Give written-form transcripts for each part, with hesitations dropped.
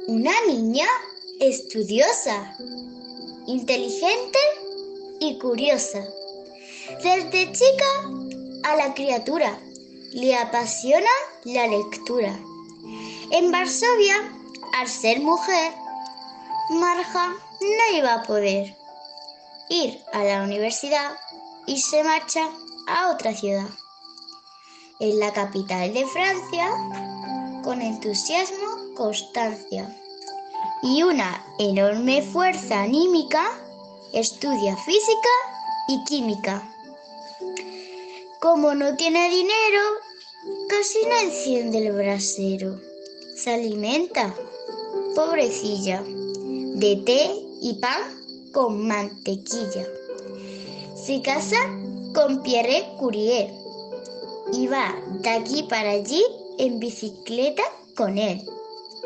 Una niña estudiosa, inteligente y curiosa. Desde chica a la criatura le apasiona la lectura. En Varsovia, al ser mujer, Marja no iba a poder ir a la universidad y se marcha a otra ciudad. En la capital de Francia, con entusiasmo, constancia y una enorme fuerza anímica, estudia física y química. Como no tiene dinero, casi no enciende el brasero. Se alimenta, pobrecilla, de té y pan con mantequilla. Se casa con Pierre Curie y va de aquí para allí en bicicleta con él.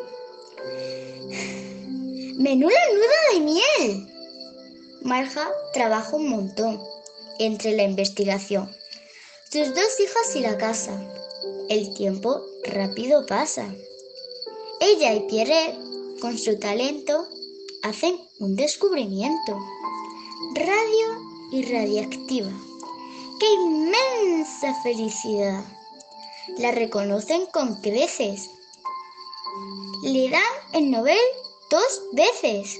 ¡Menuda nuda de miel! Marja trabaja un montón entre la investigación, sus 2 hijas y la casa. El tiempo rápido pasa. Ella y Pierre, con su talento, hacen un descubrimiento. Radio y radiactiva. ¡Qué inmensa felicidad! La reconocen con creces. Le dan el Nobel 2 veces.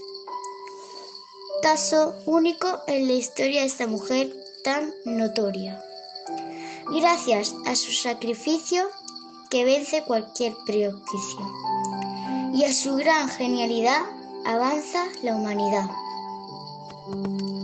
Caso único en la historia de esta mujer tan notoria. Gracias a su sacrificio que vence cualquier prejuicio y a su gran genialidad avanza la humanidad.